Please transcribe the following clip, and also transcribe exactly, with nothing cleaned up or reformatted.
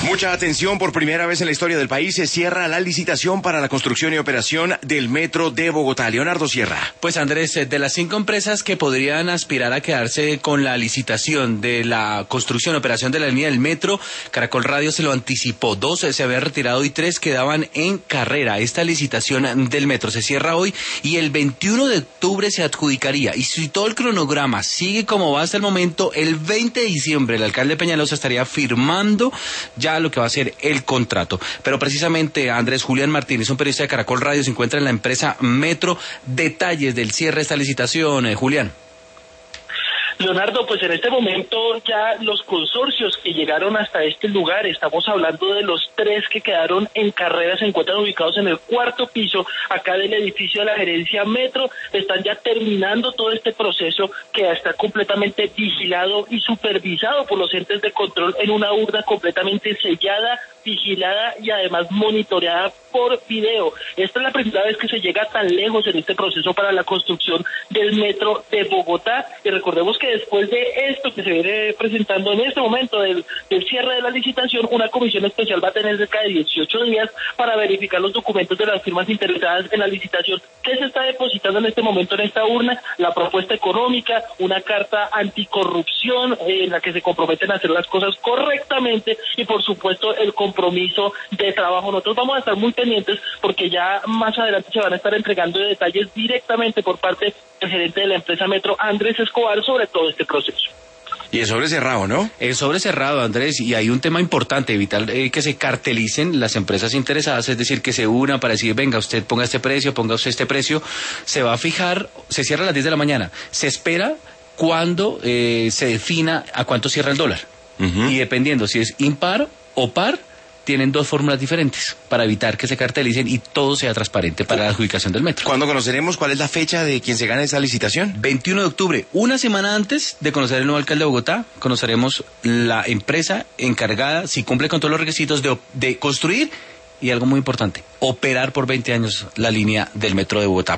Mucha atención, por primera vez en la historia del país se cierra la licitación para la construcción y operación del metro de Bogotá. Leonardo Sierra. Pues Andrés, de las cinco empresas que podrían aspirar a quedarse con la licitación de la construcción y operación de la línea del metro, Caracol Radio se lo anticipó. Dos se habían retirado y tres quedaban en carrera. Esta licitación del metro se cierra hoy y el veintiuno de octubre se adjudicaría. Y si todo el cronograma sigue como va hasta el momento, el veinte de diciembre el alcalde Peñalosa estaría firmando ya lo que va a ser el contrato. Pero precisamente Andrés Julián Martínez, un periodista de Caracol Radio, se encuentra en la empresa Metro. Detalles del cierre de esta licitación, eh, Julián. Leonardo, pues en este momento ya los consorcios que llegaron hasta este lugar, estamos hablando de los tres que quedaron en carrera, se encuentran ubicados en el cuarto piso acá del edificio de la gerencia Metro, están ya terminando todo este proceso que está completamente vigilado y supervisado por los entes de control en una urna completamente sellada, vigilada y además monitoreada por video. Esta es la primera vez que se llega tan lejos en este proceso para la construcción del metro de Bogotá, y recordemos que después de esto que se viene presentando en este momento del, del cierre de la licitación, una comisión especial va a tener cerca de dieciocho días para verificar los documentos de las firmas interesadas en la licitación. ¿Qué se está depositando en este momento en esta urna? La propuesta económica, una carta anticorrupción eh, en la que se comprometen a hacer las cosas correctamente y por supuesto el compromiso de trabajo. Nosotros vamos a estar muy pendientes porque ya más adelante se van a estar entregando detalles directamente por parte del gerente de la empresa Metro, Andrés Escobar, sobre todo este proceso. Y es sobre cerrado, ¿no? Es sobre cerrado, Andrés, y hay un tema importante, evitar eh, que se cartelicen las empresas interesadas, es decir, que se unan para decir, venga, usted ponga este precio, ponga usted este precio, se va a fijar, se cierra a las diez de la mañana, se espera cuando eh, se defina a cuánto cierra el dólar, uh-huh. Y dependiendo si es impar o par, tienen dos fórmulas diferentes para evitar que se cartelicen y todo sea transparente para la adjudicación del metro. ¿Cuándo conoceremos cuál es la fecha de quien se gane esa licitación? veintiuno de octubre, una semana antes de conocer el nuevo alcalde de Bogotá, conoceremos la empresa encargada, si cumple con todos los requisitos de, de construir y algo muy importante, operar por veinte años la línea del metro de Bogotá.